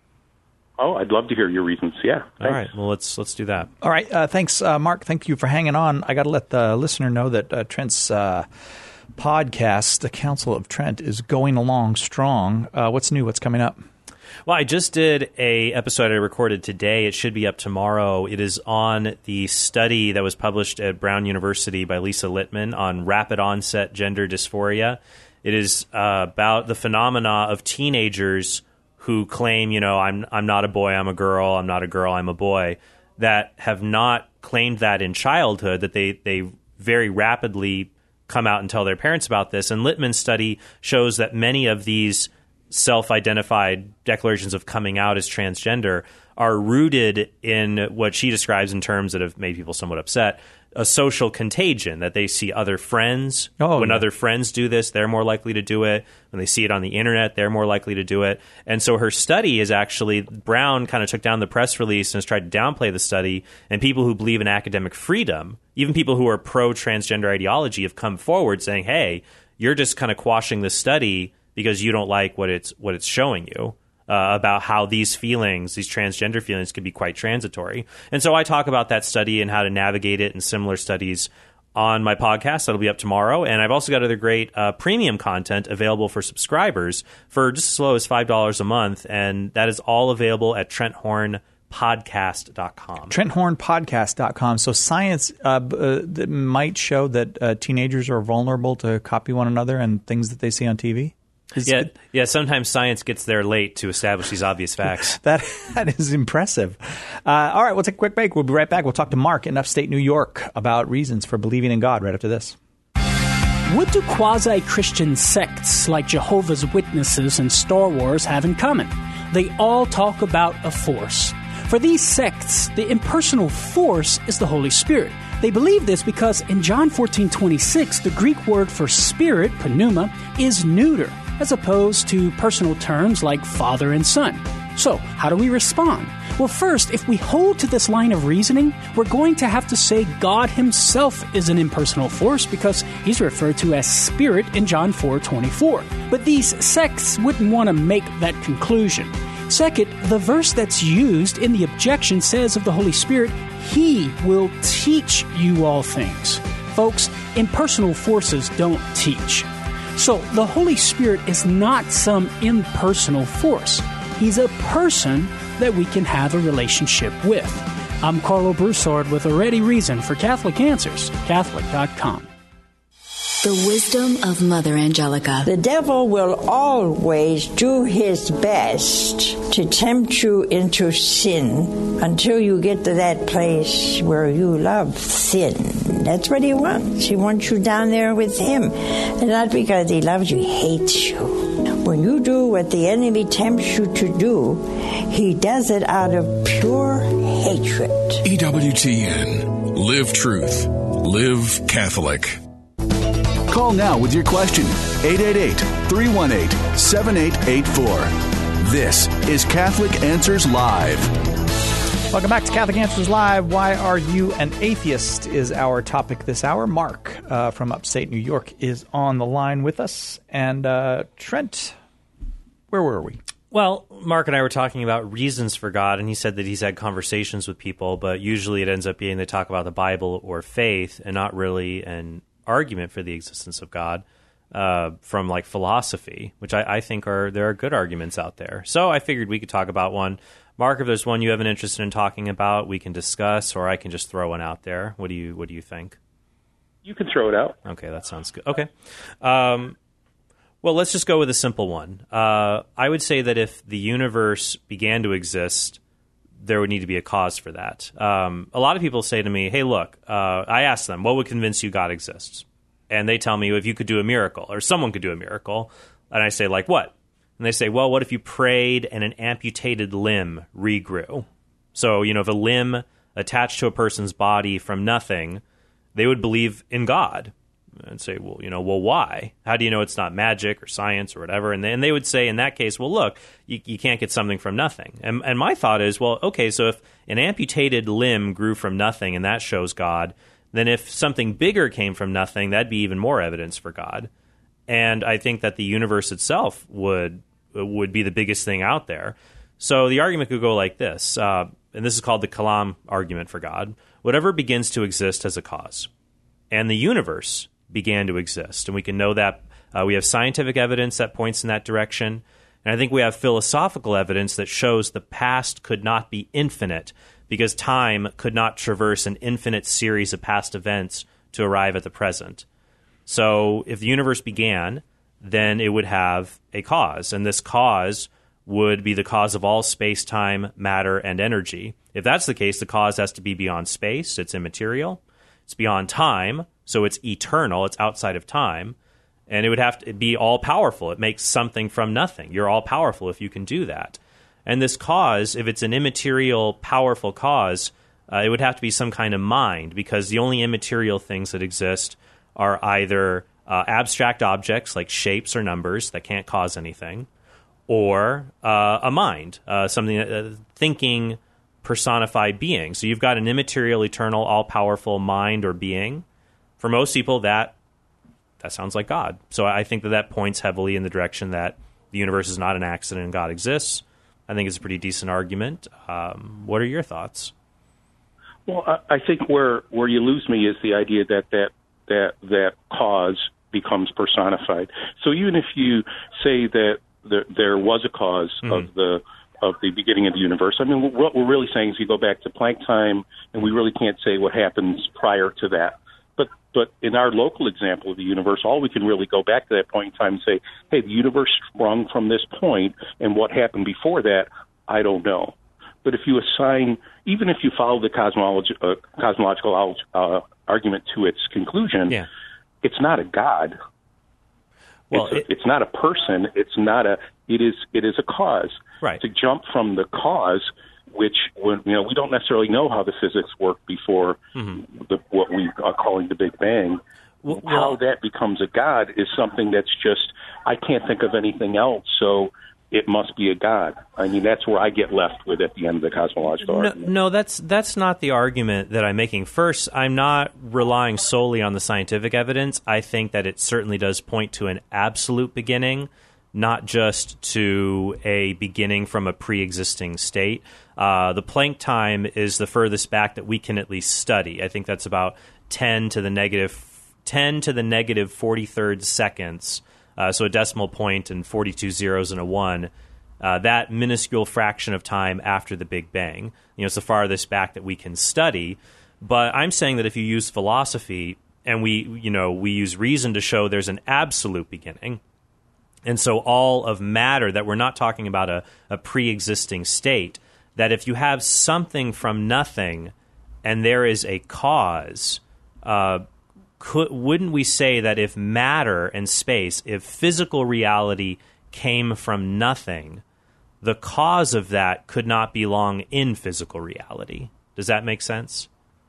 Oh, I'd love to hear your reasons. Yeah. Thanks. All right. Well, let's let's do that. All right. Uh, thanks, uh, Mark. Thank you for hanging on. I got to let the listener know that uh, Trent's uh, podcast, The Council of Trent, is going along strong. Uh, what's new? What's coming up? Well, I just did a episode I recorded today. It should be up tomorrow. It is on the study that was published at Brown University by Lisa Littman on rapid onset gender dysphoria. It is uh, about the phenomena of teenagers who claim, you know, I'm I'm not a boy, I'm a girl, I'm not a girl, I'm a boy, that have not claimed that in childhood, that they, they very rapidly come out and tell their parents about this. And Littman's study shows that many of these self-identified declarations of coming out as transgender are rooted in what she describes in terms that have made people somewhat upset, a social contagion, that they see other friends. Oh, when yeah. other friends do this, they're more likely to do it. When they see it on the internet, they're more likely to do it. And so her study is actually, Brown kind of took down the press release and has tried to downplay the study, and people who believe in academic freedom, even people who are pro-transgender ideology, have come forward saying, hey, you're just kind of quashing this study because you don't like what it's what it's showing you. uh, about how these feelings, these transgender feelings, can be quite transitory. And so I talk about that study and how to navigate it and similar studies on my podcast. That'll be up tomorrow. And I've also got other great uh, premium content available for subscribers for just as low as five dollars a month. And that is all available at trent horn podcast dot com. trent horn podcast dot com. So science uh, uh, that might show that uh, teenagers are vulnerable to copy one another and things that they see on T V? Is yeah, yeah. Sometimes science gets there late to establish these obvious facts. that that is impressive. Uh, all right, we'll take a quick break. We'll be right back. We'll talk to Mark in upstate New York about reasons for believing in God right after this. What do quasi-Christian sects like Jehovah's Witnesses and Star Wars have in common? They all talk about a force. For these sects, the impersonal force is the Holy Spirit. They believe this because in John fourteen twenty-six, the Greek word for spirit, pneuma, is neuter, as opposed to personal terms like father and son. So, how do we respond? Well, first, if we hold to this line of reasoning, we're going to have to say God himself is an impersonal force because he's referred to as spirit in John four twenty-four. But these sects wouldn't want to make that conclusion. Second, the verse that's used in the objection says of the Holy Spirit, he will teach you all things. Folks, impersonal forces don't teach. So, the Holy Spirit is not some impersonal force. He's a person that we can have a relationship with. I'm Carlo Broussard with a ready reason for Catholic Answers, Catholic dot com. The wisdom of Mother Angelica. The devil will always do his best to tempt you into sin until you get to that place where you love sin. That's what he wants. He wants you down there with him. And not because he loves you, he hates you. When you do what the enemy tempts you to do, he does it out of pure hatred. E W T N. Live truth. Live Catholic. Call now with your question. eight eight eight, three one eight, seven eight eight four. This is Catholic Answers Live. Welcome back to Catholic Answers Live. Why are you an atheist is our topic this hour. Mark uh, from upstate New York is on the line with us. And uh, Trent, where were we? Well, Mark and I were talking about reasons for God, and he said that he's had conversations with people, but usually it ends up being they talk about the Bible or faith and not really an argument for the existence of God uh, from like philosophy, which I, I think are there are good arguments out there. So I figured we could talk about one. Mark, if there's one you have an interest in talking about, we can discuss, or I can just throw one out there. What do you What do you think? You can throw it out. Okay, that sounds good. Okay. Um, well, let's just go with a simple one. Uh, I would say that if the universe began to exist, there would need to be a cause for that. Um, a lot of people say to me, hey, look, uh, I ask them, what would convince you God exists? And they tell me, if you could do a miracle, or someone could do a miracle. And I say, like what? And they say, well, what if you prayed and an amputated limb regrew? So, you know, if a limb attached to a person's body from nothing, they would believe in God. And say, well, you know, well, why? How do you know it's not magic or science or whatever? And they, and they would say in that case, well, look, you, you can't get something from nothing. And, and my thought is, well, okay, so if an amputated limb grew from nothing and that shows God, then if something bigger came from nothing, that'd be even more evidence for God. And I think that the universe itself would would be the biggest thing out there. So the argument could go like this, uh, and this is called the Kalam argument for God. Whatever begins to exist has a cause. And the universe began to exist. And we can know that uh, we have scientific evidence that points in that direction. And I think we have philosophical evidence that shows the past could not be infinite because time could not traverse an infinite series of past events to arrive at the present. So if the universe began, then it would have a cause. And this cause would be the cause of all space, time, matter, and energy. If that's the case, the cause has to be beyond space. It's immaterial. It's beyond time. So it's eternal, it's outside of time, and it would have to be all-powerful. It makes something from nothing. You're all-powerful if you can do that. And this cause, if it's an immaterial, powerful cause, uh, it would have to be some kind of mind, because the only immaterial things that exist are either uh, abstract objects like shapes or numbers that can't cause anything, or uh, a mind, uh, something, uh, thinking, personified being. So you've got an immaterial, eternal, all-powerful mind or being. For most people, that that sounds like God. So I think that that points heavily in the direction that the universe is not an accident and God exists. I think it's a pretty decent argument. Um, what are your thoughts? Well, I, I think where where you lose me is the idea that that that that cause becomes personified. So even if you say that there, there was a cause mm-hmm. of the of the beginning of the universe, I mean, what we're really saying is you go back to Planck time, and we really can't say what happens prior to that. But but in our local example of the universe, all we can really go back to that point in time and say, hey, the universe sprung from this point, and what happened before that, I don't know. But if you assign, even if you follow the cosmology, uh, cosmological uh, argument to its conclusion, yeah. it's not a god. Well, it's, a, it, it's not a person. It's not a. It is. It is a cause. Right. To jump from the cause, which when, you know we don't necessarily know how the physics worked before mm-hmm. the, what we are calling the Big Bang. Well, how that becomes a god is something that's just I can't think of anything else. So it must be a god. I mean, that's where I get left with at the end of the cosmological no, argument. No, that's that's not the argument that I'm making. First, I'm not relying solely on the scientific evidence. I think that it certainly does point to an absolute beginning, not just to a beginning from a pre-existing state. Uh, the Planck time is the furthest back that we can at least study. I think that's about ten to the negative ten to the negative forty-third seconds. Uh, so a decimal point and forty-two zeros and a one, uh, that minuscule fraction of time after the Big Bang. You know, it's the farthest back that we can study. But I'm saying that if you use philosophy and we, you know, we use reason to show there's an absolute beginning, and so all of matter, that we're not talking about a, a pre-existing state, that if you have something from nothing and there is a cause, uh, Could, wouldn't we say that if matter and space, if physical reality came from nothing, the cause of that could not belong in physical reality? Does that make sense?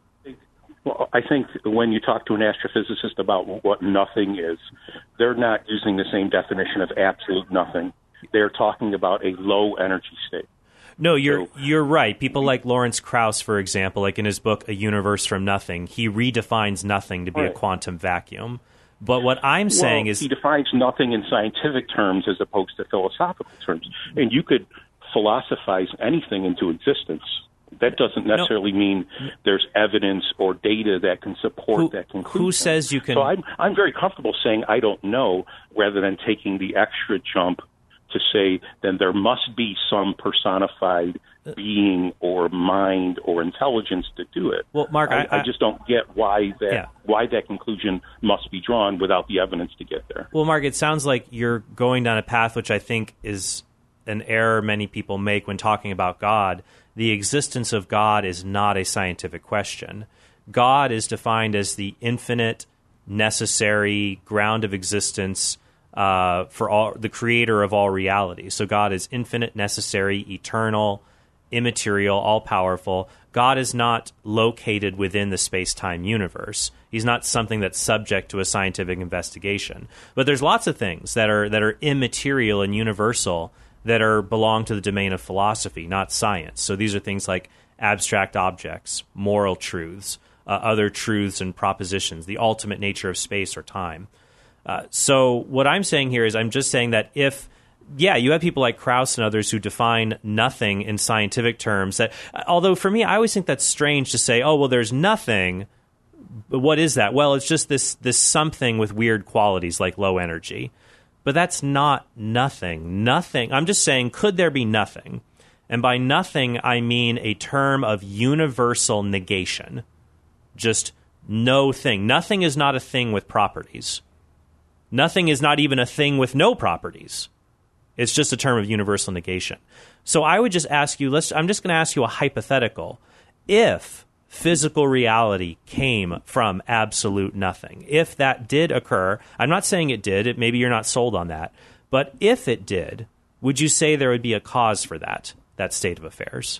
Well, I think when you talk to an astrophysicist about what nothing is, they're not using the same definition of absolute nothing. They're talking about a low energy state. No, you're you're right. People like Lawrence Krauss, for example, like in his book A Universe from Nothing, he redefines nothing to be right. a quantum vacuum. But what I'm well, saying is he defines nothing in scientific terms as opposed to philosophical terms. And you could philosophize anything into existence. That doesn't necessarily no. mean there's evidence or data that can support who, that conclusion. Who says you can? So I'm I'm very comfortable saying I don't know, rather than taking the extra jump to say then there must be some personified being or mind or intelligence to do it. Well, Mark, I, I, I just don't get why that yeah. why that conclusion must be drawn without the evidence to get there. Well, Mark, it sounds like you're going down a path which I think is an error many people make when talking about God. The existence of God is not a scientific question. God is defined as the infinite, necessary ground of existence Uh, for all, the creator of all reality. So God is infinite, necessary, eternal, immaterial, all-powerful. God is not located within the space-time universe. He's not something that's subject to a scientific investigation. But there's lots of things that are that are immaterial and universal that are belong to the domain of philosophy, not science. So these are things like abstract objects, moral truths, uh, other truths and propositions, the ultimate nature of space or time. Uh, so what I'm saying here is I'm just saying that if, yeah, you have people like Krauss and others who define nothing in scientific terms, that although for me, I always think that's strange to say, oh, well, there's nothing. But what is that? Well, it's just this this something with weird qualities like low energy. But that's not nothing. Nothing. I'm just saying, could there be nothing? And by nothing, I mean a term of universal negation. Just no thing. Nothing is not a thing with properties. Nothing is not even a thing with no properties. It's just a term of universal negation. So I would just ask you, let's, I'm just going to ask you a hypothetical. If physical reality came from absolute nothing, if that did occur, I'm not saying it did, it, maybe you're not sold on that, but if it did, would you say there would be a cause for that, that state of affairs?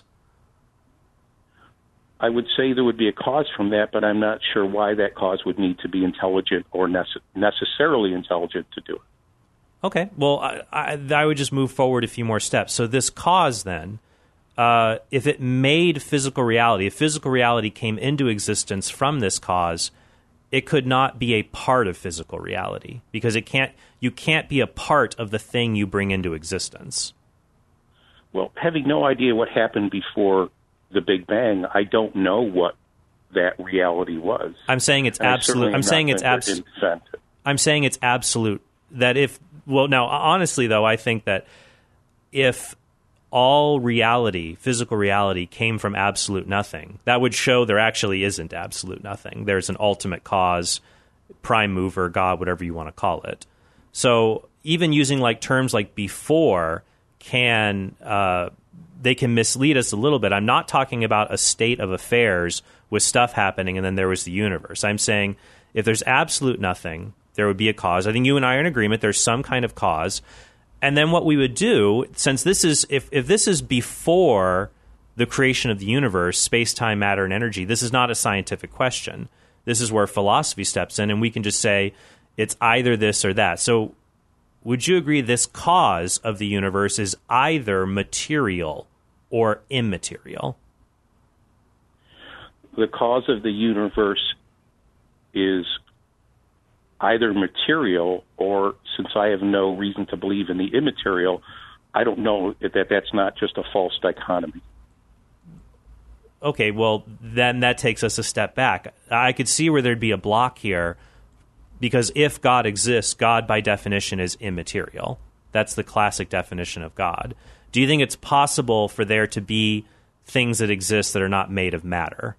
I would say there would be a cause from that, but I'm not sure why that cause would need to be intelligent or nece- necessarily intelligent to do it. Okay, well, I, I, I would just move forward a few more steps. So this cause then, uh, if it made physical reality, if physical reality came into existence from this cause, it could not be a part of physical reality because it can't. You can't be a part of the thing you bring into existence. Well, having no idea what happened before the Big Bang, I don't know what that reality was. I'm saying it's absolute. I'm saying it's absolute. I'm saying it's absolute. That if well, now honestly though, I think that if all reality, physical reality, came from absolute nothing, that would show there actually isn't absolute nothing. There's an ultimate cause, prime mover, God, whatever you want to call it. So even using like terms like before can uh, they can mislead us a little bit. I'm not talking about a state of affairs with stuff happening and then there was the universe. I'm saying if there's absolute nothing, there would be a cause. I think you and I are in agreement. There's some kind of cause. And then what we would do, since this is, if, if this is before the creation of the universe, space, time, matter, and energy, this is not a scientific question. This is where philosophy steps in, and we can just say it's either this or that. So would you agree this cause of the universe is either material or immaterial? The cause of the universe is either material, or since I have no reason to believe in the immaterial, I don't know that that's not just a false dichotomy. Okay, well, then that takes us a step back. I could see where there'd be a block here, because if God exists, God by definition is immaterial. That's the classic definition of God. Do you think it's possible for there to be things that exist that are not made of matter?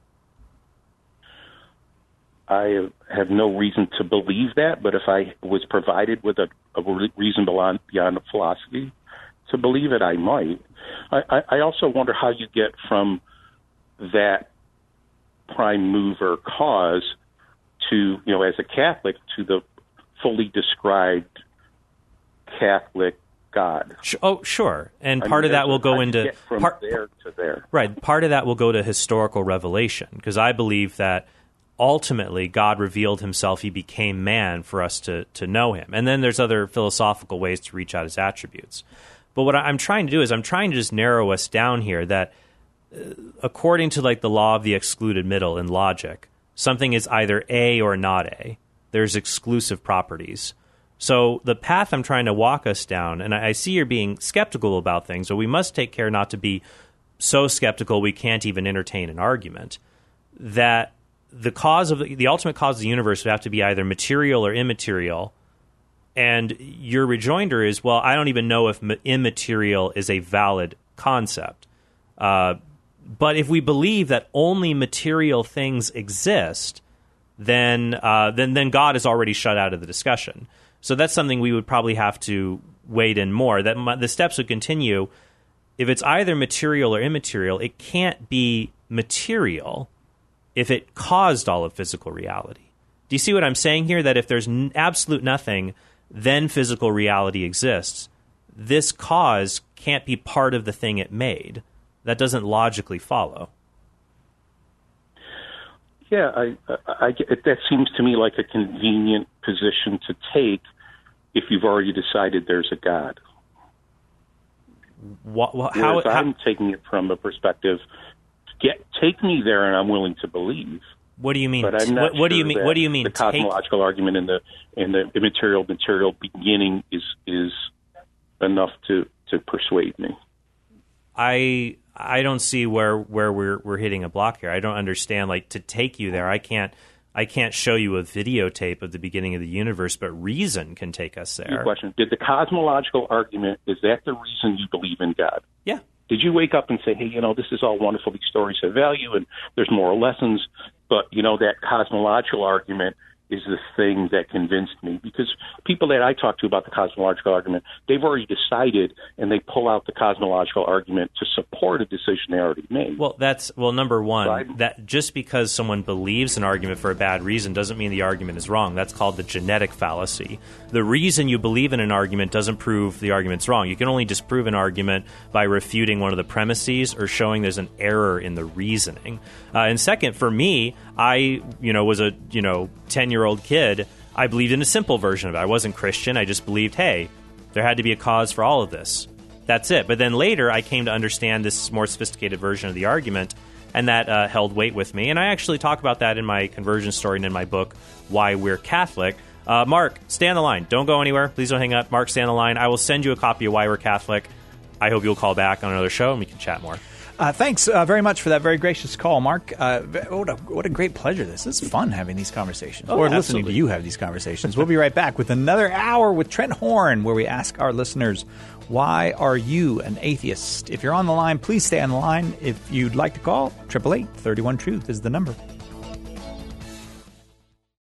I have no reason to believe that, but if I was provided with a, a reason beyond, beyond philosophy to believe it, I might. I, I, I also wonder how you get from that prime mover cause to, you know, as a Catholic, to the fully described Catholic God. Oh, sure. And I part mean, of that will go into... Get from part, there to there. Right. Part of that will go to historical revelation, because I believe that ultimately God revealed himself. He became man for us to, to know him. And then there's other philosophical ways to reach out his attributes. But what I'm trying to do is I'm trying to just narrow us down here that uh, according to like the law of the excluded middle in logic, something is either A or not A. There's exclusive properties. So the path I'm trying to walk us down, and I, I see you're being skeptical about things, but we must take care not to be so skeptical we can't even entertain an argument, that the cause of the, the ultimate cause of the universe would have to be either material or immaterial. And your rejoinder is, well, I don't even know if ma- immaterial is a valid concept. Uh, but if we believe that only material things exist, then uh, then then God is already shut out of the discussion. So that's something we would probably have to wade in more. That my, the steps would continue. If it's either material or immaterial, it can't be material if it caused all of physical reality. Do you see what I'm saying here? That if there's n- absolute nothing, then physical reality exists. This cause can't be part of the thing it made. That doesn't logically follow. Yeah, I, I, I, that seems to me like a convenient position to take if you've already decided there's a God. What, what, how, Whereas how, I'm taking it from a perspective, get take me there and I'm willing to believe. What do you mean? But I'm not what, what sure do you mean? that What do you mean? The cosmological take... argument and the and the immaterial material beginning is is enough to, to persuade me. I I don't see where, where we're we're hitting a block here. I don't understand. Like, to take you there, I can't I can't show you a videotape of the beginning of the universe, but reason can take us there. Your question: did the cosmological argument, is that the reason you believe in God? Yeah. Did you wake up and say, hey, you know, this is all wonderful, these stories have value, and there's moral lessons, but, you know, that cosmological argument is the thing that convinced me? Because people that I talk to about the cosmological argument, they've already decided, and they pull out the cosmological argument to support a decision they already made. Well, that's well, number one, Right. that just because someone believes an argument for a bad reason doesn't mean the argument is wrong. That's called the genetic fallacy. The reason you believe in an argument doesn't prove the argument's wrong. You can only disprove an argument by refuting one of the premises or showing there's an error in the reasoning. Uh, and second, for me, I, you know, was a, you know, ten-year-old kid. I believed in a simple version of it. I wasn't Christian. I just believed, hey, there had to be a cause for all of this. That's it. But then later, I came to understand this more sophisticated version of the argument, and that uh, held weight with me. And I actually talk about that in my conversion story and in my book, Why We're Catholic. Uh, Mark, stay on the line. Don't go anywhere. Please don't hang up. Mark, stay on the line. I will send you a copy of Why We're Catholic. I hope you'll call back on another show and we can chat more. Uh, thanks uh, very much for that very gracious call, Mark. Uh, what, a, what a great pleasure this is. It's fun having these conversations, oh, or absolutely. listening to you have these conversations. We'll be right back with another hour with Trent Horn, where we ask our listeners, why are you an atheist? If you're on the line, please stay on the line. If you'd like to call, eight eight eight, three one, truth is the number.